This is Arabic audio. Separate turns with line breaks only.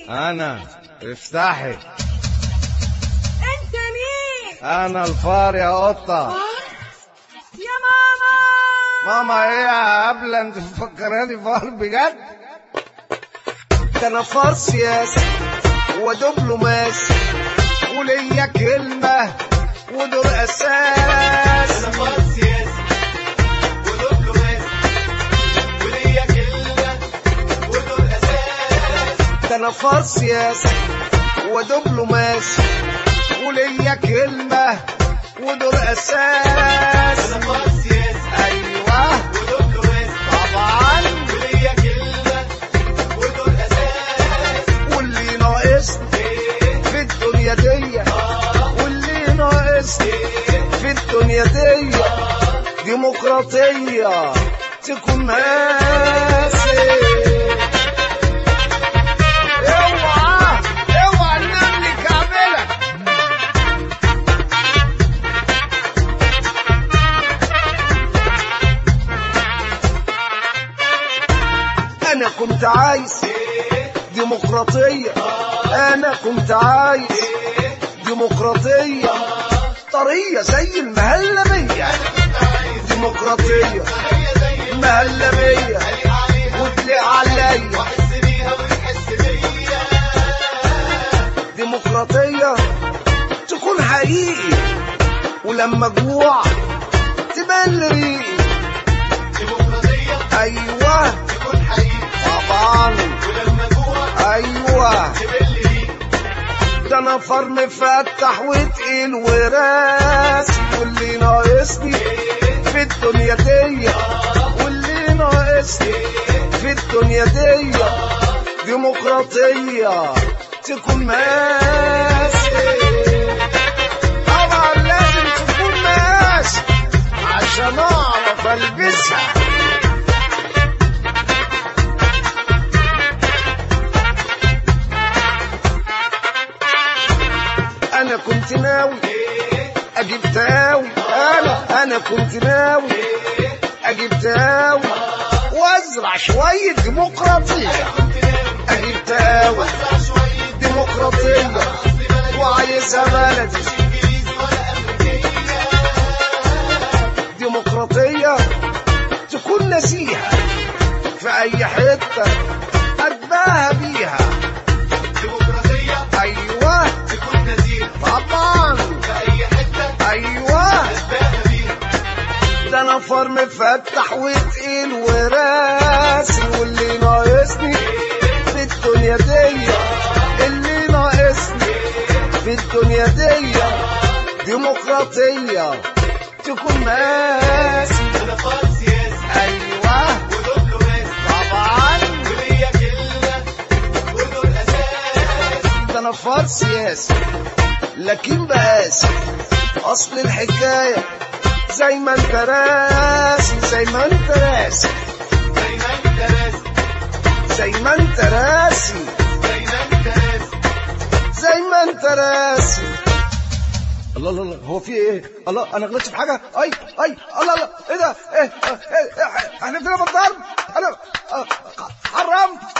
انا افتحي.
انت مين؟
انا الفار يا قطة.
يا ماما.
ماما ايه يا قبلة؟ انت مفكراني فار بجد؟
ده انا فار سياسي ودبلوماسي وليا كلمة ودور اساس.
انا فار سياسي ودبلوماسي وليا كلمة ودور اساس.
ده انا فار سياسي ودبلوماسي وليا كلمة ودور اساس.
انا فار سياسي
ايوه
ودبلوماسي
طبعا
وليا كلمة ودور اساس.
واللي ناقصني في الدنيا دي، واللي ناقصني في الدنيا دي ديمقراطية تكون ماسي. اوعى اوعى النمل كاملة. انا كنت عايز ديمقراطية، انا كنت عايز ديمقراطية طرية زي المهلبية. ديمقراطية مهلبية وتليق عليا. ديمقراطية تكون حقيقي ولما جوع تبان ريقي.
ديمقراطية
ايوه
تكون حقيقي
طبعا
ولما جوع
ايوه.
تبل ريق.
ده انا فار مفتح وتقيل وراسي، واللي ناقصني في الدنيا دي، واللي ناقصني في الدنيا دي ديمقراطية تكون ماسي. طبعا لازم تكون ماسي عشان اعرف البسها. انا كنت ناوي اجيب تاوي، انا كنت ناوي اجيب تاوي وازرع شوية ديمقراطية. اجيب تاوي ديمقراطية وعايزها بلدي. ديمقراطية تكون نزيهة في اي حتة اتباهى بيها.
ديمقراطية
ايوه
تكون نزيهة
طبعا
في أي حتة
ايوه.
تتباهى بيها.
ده انا فار مفتح وتقيل وراسي، واللي ناقصني في الدنيا دي، اللي ناقصني في الدنيا دي ديمقراطية تكون ماسي.
أنا فار سياسي
ايوه
ودبلوماسي
طبعا.
وليا كلمة ودور أساس.
ده انا فار سياسي لكن بقاسي. اصل الحكاية زي ما انت راسي، زي ما انت راسي،
زي ما أنت راسي
زي ما انت راسي،
زي ما أنت راسي.
زي ما انت راسي. الله الله الله، هو في ايه؟ الله انا غلطت في حاجه؟ اي الله الله، ايه ده؟ ايه احنا فينا بالضرب؟ انا حرمت